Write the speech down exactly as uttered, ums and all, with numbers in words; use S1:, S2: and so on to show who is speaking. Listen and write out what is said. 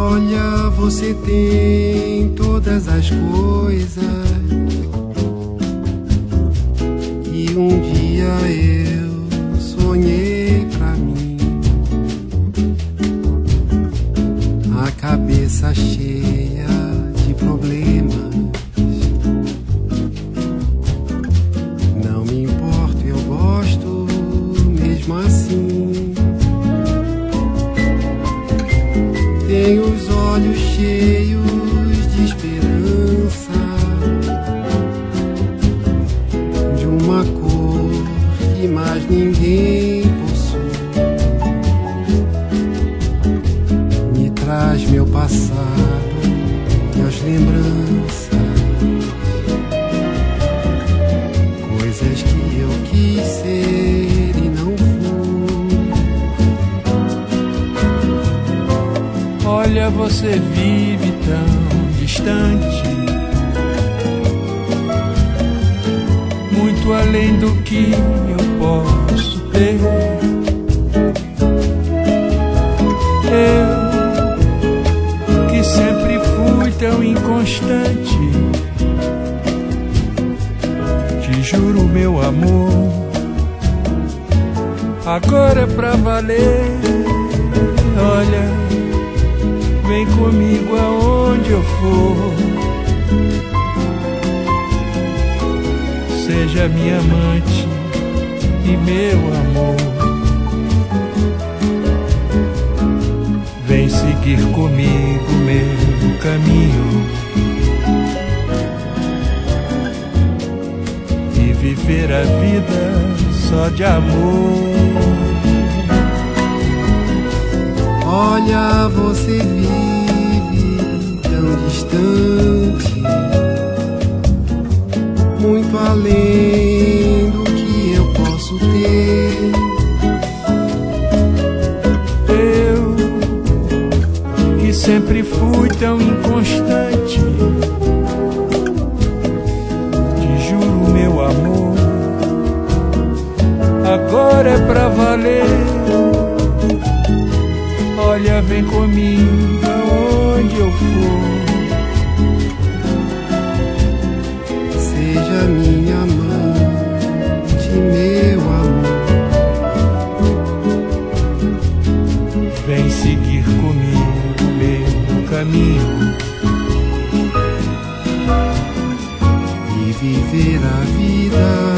S1: Olha, você tem todas as coisas, e um dia eu sonhei pra mim, a cabeça cheia de problemas. Não me importo, eu gosto mesmo assim. Tenho os olhos cheios de esperança, de uma cor que mais ninguém possui. Me traz meu passado e as lembranças, coisas que eu quis ser e não fui.
S2: Olha, você vive tão distante, muito além do que eu posso ter. Eu, que sempre fui tão inconstante, te juro, meu amor, agora é pra valer. Olha, vem comigo aonde eu for, seja minha amante e meu amor. Vem seguir comigo meu caminho e viver a vida só de amor.
S1: Olha, você vive tão distante, muito além do que eu posso ter.
S2: Eu, que sempre fui tão inconstante, te juro, meu amor, agora é pra valer. Olha, vem comigo aonde eu for,
S1: seja minha amante, meu amor.
S2: vem seguir comigo meu caminho
S1: E viver a vida